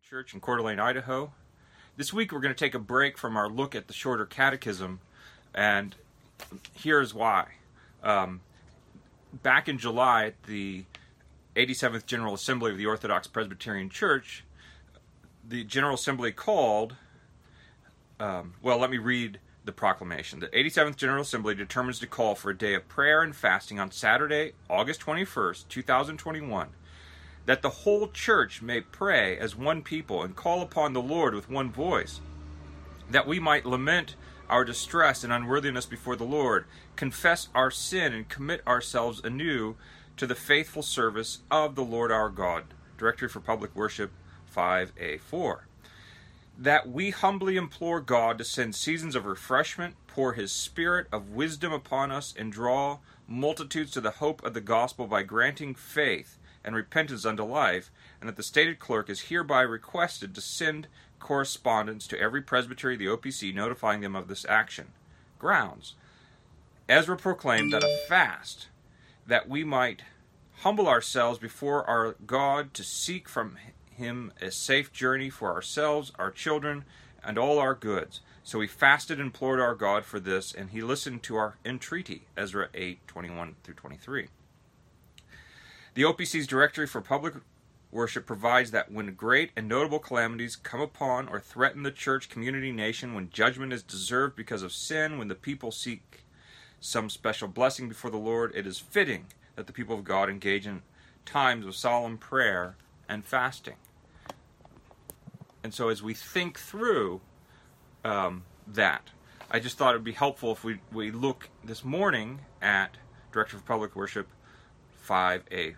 Church in Coeur d'Alene, Idaho. This week we're going to take a break from our look at the shorter catechism, and here's why. Back in July at the 87th General Assembly of the Orthodox Presbyterian Church, the General Assembly called, let me read the proclamation. The 87th General Assembly determines to call for a day of prayer and fasting on Saturday, August 21st, 2021, that the whole church may pray as one people and call upon the Lord with one voice, that we might lament our distress and unworthiness before the Lord, confess our sin, and commit ourselves anew to the faithful service of the Lord our God. Directory for Public Worship 5A4. That we humbly implore God to send seasons of refreshment, pour His Spirit of wisdom upon us, and draw multitudes to the hope of the gospel by granting faith and repentance unto life, and that the stated clerk is hereby requested to send correspondence to every presbytery of the OPC notifying them of this action. Grounds. Ezra proclaimed that a fast, that we might humble ourselves before our God to seek from Him a safe journey for ourselves, our children, and all our goods. So we fasted and implored our God for this, and He listened to our entreaty. Ezra 8:21-23. The OPC's Directory for Public Worship provides that when great and notable calamities come upon or threaten the church, community, nation, when judgment is deserved because of sin, when the people seek some special blessing before the Lord, it is fitting that the people of God engage in times of solemn prayer and fasting. And so as we think through that, I just thought it would be helpful if we look this morning at Directory for Public Worship 5A4.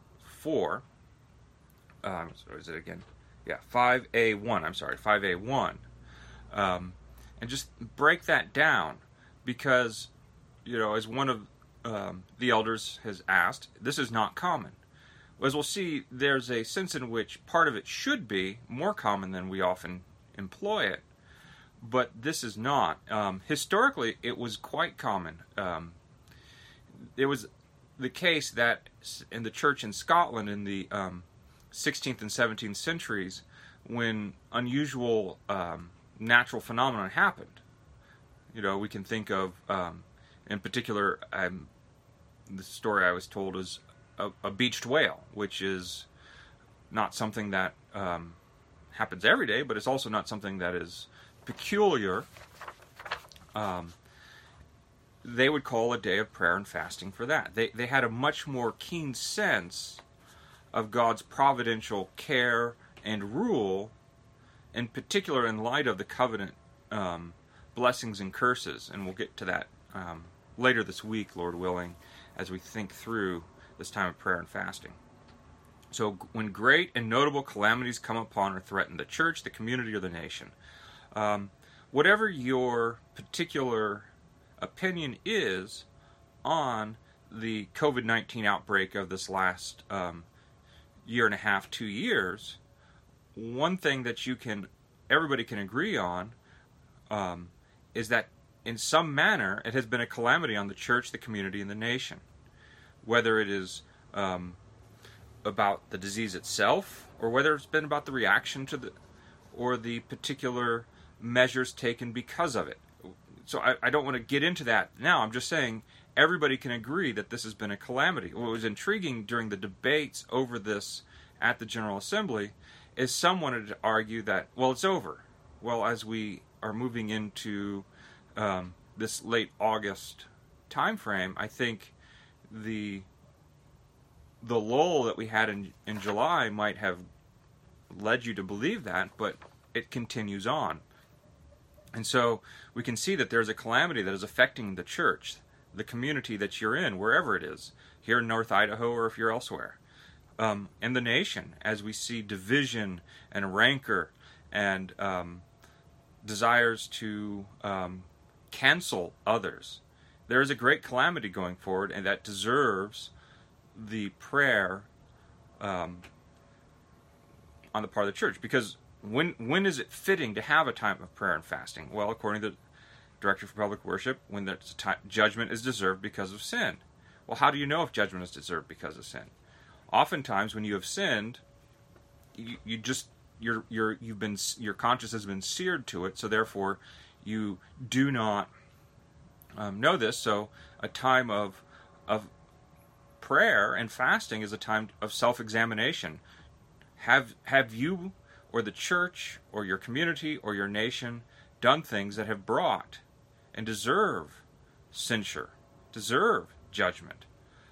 Is it again? Yeah, 5A1. I'm sorry, 5A1. And just break that down because, as one of the elders has asked, this is not common. As we'll see, there's a sense in which part of it should be more common than we often employ it, but this is not. Historically, it was quite common. It was the case that in the church in Scotland in the 16th and 17th centuries, when unusual natural phenomenon happened, we can think of, in particular, the story I was told is a beached whale, which is not something that happens every day, but it's also not something that is peculiar. They would call a day of prayer and fasting for that. They had a much more keen sense of God's providential care and rule, in particular in light of the covenant blessings and curses. And we'll get to that later this week, Lord willing, as we think through this time of prayer and fasting. So when great and notable calamities come upon or threaten the church, the community, or the nation, whatever your particular opinion is on the COVID-19 outbreak of this last year and a half, 2 years, one thing that everybody can agree on is that in some manner it has been a calamity on the church, the community, and the nation. Whether it is about the disease itself, or whether it's been about the reaction to the particular measures taken because of it. So I don't want to get into that now. I'm just saying everybody can agree that this has been a calamity. What was intriguing during the debates over this at the General Assembly is some wanted to argue that, it's over. Well, as we are moving into this late August time frame, I think the lull that we had in July might have led you to believe that, but it continues on. And so we can see that there's a calamity that is affecting the church, the community that you're in, wherever it is, here in North Idaho or if you're elsewhere, and the nation, as we see division and rancor and desires to cancel others. There is a great calamity going forward, and that deserves the prayer on the part of the church. Because when is it fitting to have a time of prayer and fasting? Well, according to the Directory for Public Worship, when the judgment is deserved because of sin. Well, how do you know if judgment is deserved because of sin? Oftentimes, when you have sinned, you just your conscience has been seared to it, so therefore you do not know this. So a time of prayer and fasting is a time of self-examination. Have you or the church or your community or your nation done things that have brought and deserve censure, deserve judgment?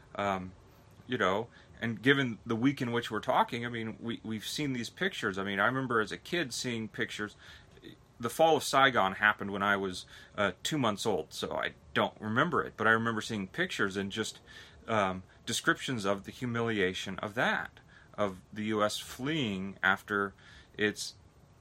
And given the week in which we're talking, I mean, we've seen these pictures. I mean, I remember as a kid seeing pictures. The fall of Saigon happened when I was 2 months old, so I don't remember it. But I remember seeing pictures and just descriptions of the humiliation of that, of the U.S. fleeing after its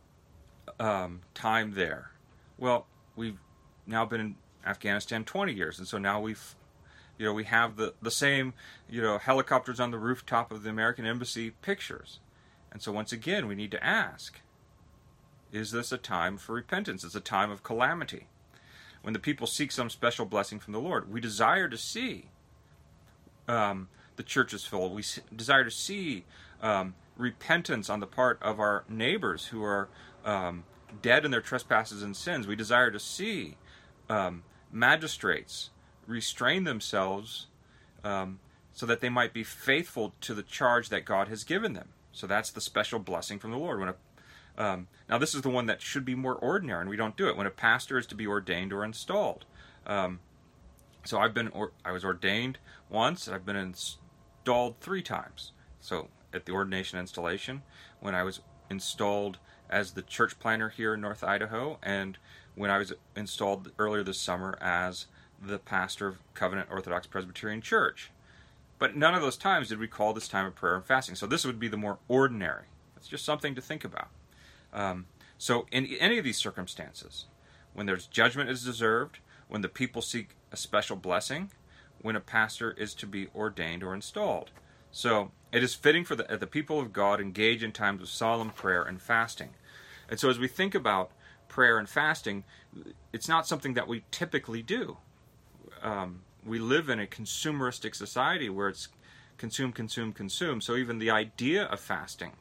time there. Well, we've now been in Afghanistan 20 years, and so now we have the same, helicopters on the rooftop of the American Embassy pictures. And so once again, we need to ask, is this a time for repentance? It's a time of calamity. When the people seek some special blessing from the Lord, we desire to see the churches filled. We desire to see repentance on the part of our neighbors who are dead in their trespasses and sins. We desire to see magistrates restrain themselves so that they might be faithful to the charge that God has given them. So that's the special blessing from the Lord. Now this is the one that should be more ordinary, and we don't do it. When a pastor is to be ordained or installed. So I was ordained once, and I've been installed 3 times. So at the ordination installation, when I was installed as the church planter here in North Idaho, and when I was installed earlier this summer as the pastor of Covenant Orthodox Presbyterian Church. But none of those times did we call this time of prayer and fasting. So this would be the more ordinary. It's just something to think about. So in any of these circumstances, when there's judgment is deserved, when the people seek a special blessing, when a pastor is to be ordained or installed. So it is fitting for the people of God engage in times of solemn prayer and fasting. And so as we think about prayer and fasting, it's not something that we typically do. We live in a consumeristic society where it's consume, consume, consume. So even the idea of fasting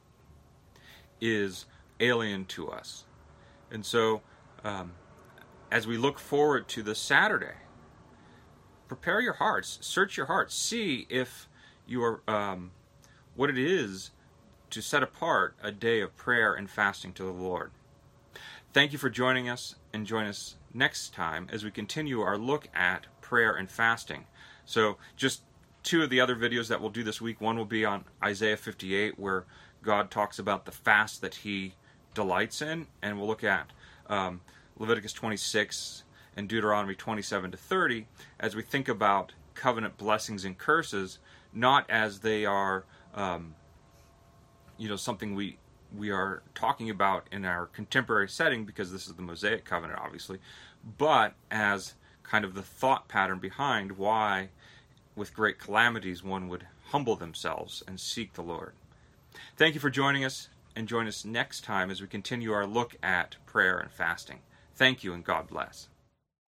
is alien to us. And so as we look forward to this Saturday, prepare your hearts, search your hearts, see if you are what it is to set apart a day of prayer and fasting to the Lord. Thank you for joining us, and join us next time as we continue our look at prayer and fasting. So just 2 of the other videos that we'll do this week. One will be on Isaiah 58, where God talks about the fast that he delights in, and we'll look at Leviticus 26 and Deuteronomy 27 to 30 as we think about covenant blessings and curses, not as they are something we are talking about in our contemporary setting, because this is the Mosaic covenant, obviously, but as kind of the thought pattern behind why, with great calamities, one would humble themselves and seek the Lord. Thank you for joining us, and join us next time as we continue our look at prayer and fasting. Thank you, and God bless.